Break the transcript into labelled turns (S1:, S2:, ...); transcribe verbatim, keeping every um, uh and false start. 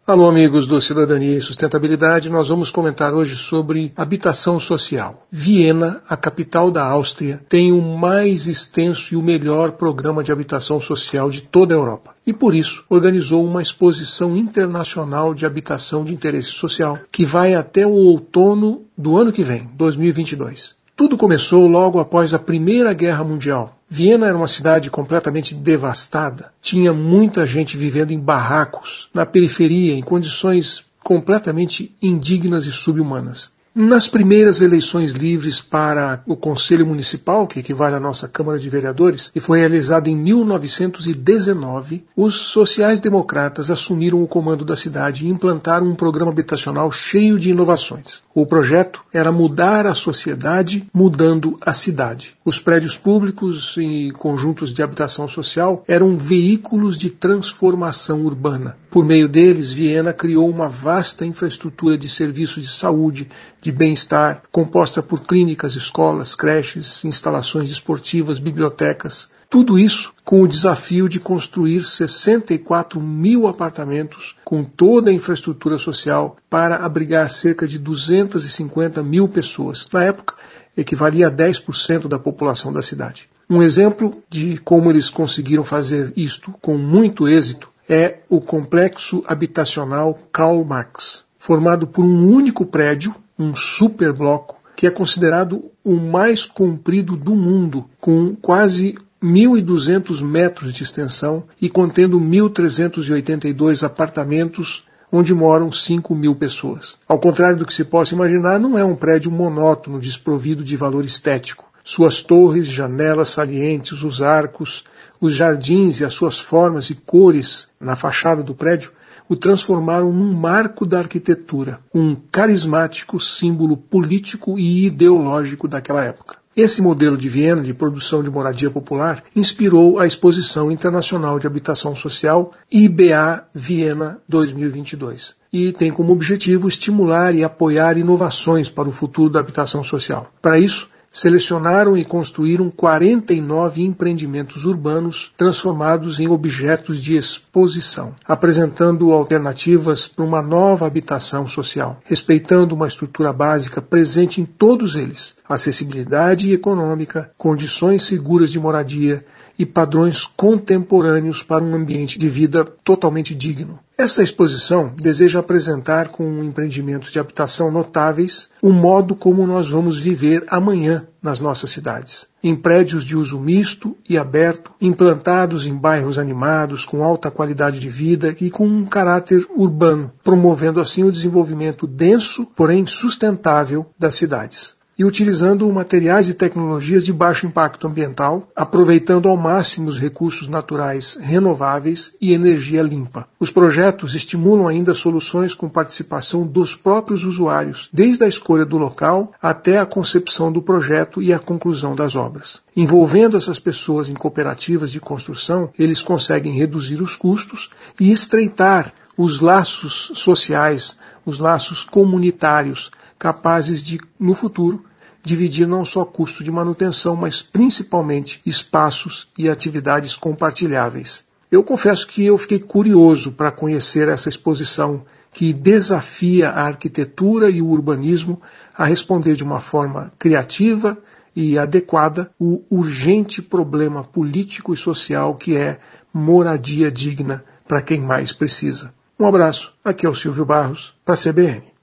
S1: Alô, amigos do Cidadania e Sustentabilidade, nós vamos comentar hoje sobre habitação social. Viena, a capital da Áustria, tem o mais extenso e o melhor programa de habitação social de toda a Europa. E por isso organizou uma exposição internacional de habitação de interesse social, que vai até o outono do ano que vem, dois mil e vinte e dois. Tudo começou logo após a Primeira Guerra Mundial. Viena era uma cidade completamente devastada. Tinha muita gente vivendo em barracos, na periferia, em condições completamente indignas e subhumanas. Nas primeiras eleições livres para o Conselho Municipal, que equivale à nossa Câmara de Vereadores, e foi realizada em mil novecentos e dezenove, os sociais-democratas assumiram o comando da cidade e implantaram um programa habitacional cheio de inovações. O projeto era mudar a sociedade mudando a cidade. Os prédios públicos e conjuntos de habitação social eram veículos de transformação urbana. Por meio deles, Viena criou uma vasta infraestrutura de serviços de saúde, de bem-estar, composta por clínicas, escolas, creches, instalações esportivas, bibliotecas. Tudo isso com o desafio de construir sessenta e quatro mil apartamentos com toda a infraestrutura social para abrigar cerca de duzentas e cinquenta mil pessoas. Na época, equivalia a dez por cento da população da cidade. Um exemplo de como eles conseguiram fazer isto com muito êxito é o complexo habitacional Karl Marx, formado por um único prédio, um superbloco, que é considerado o mais comprido do mundo, com quase mil e duzentos metros de extensão e contendo mil trezentos e oitenta e dois apartamentos, onde moram cinco mil pessoas. Ao contrário do que se possa imaginar, não é um prédio monótono, desprovido de valor estético. Suas torres, janelas salientes, os arcos, os jardins e as suas formas e cores na fachada do prédio o transformaram num marco da arquitetura, um carismático símbolo político e ideológico daquela época. Esse modelo de Viena de produção de moradia popular inspirou a Exposição Internacional de Habitação Social I B A Viena dois mil e vinte e dois e tem como objetivo estimular e apoiar inovações para o futuro da habitação social. Para isso, selecionaram e construíram quarenta e nove empreendimentos urbanos transformados em objetos de exposição, apresentando alternativas para uma nova habitação social, respeitando uma estrutura básica presente em todos eles: acessibilidade econômica, condições seguras de moradia e padrões contemporâneos para um ambiente de vida totalmente digno. Essa exposição deseja apresentar com empreendimentos de habitação notáveis o modo como nós vamos viver amanhã nas nossas cidades. Em prédios de uso misto e aberto, implantados em bairros animados, com alta qualidade de vida e com um caráter urbano, promovendo assim o desenvolvimento denso, porém sustentável das cidades. E utilizando materiais e tecnologias de baixo impacto ambiental, aproveitando ao máximo os recursos naturais renováveis e energia limpa. Os projetos estimulam ainda soluções com participação dos próprios usuários, desde a escolha do local até a concepção do projeto e a conclusão das obras. Envolvendo essas pessoas em cooperativas de construção, eles conseguem reduzir os custos e estreitar os laços sociais, os laços comunitários, capazes de, no futuro, dividir não só custo de manutenção, mas principalmente espaços e atividades compartilháveis. Eu confesso que eu fiquei curioso para conhecer essa exposição que desafia a arquitetura e o urbanismo a responder de uma forma criativa e adequada o urgente problema político e social que é moradia digna para quem mais precisa. Um abraço, aqui é o Silvio Barros, para a C B N.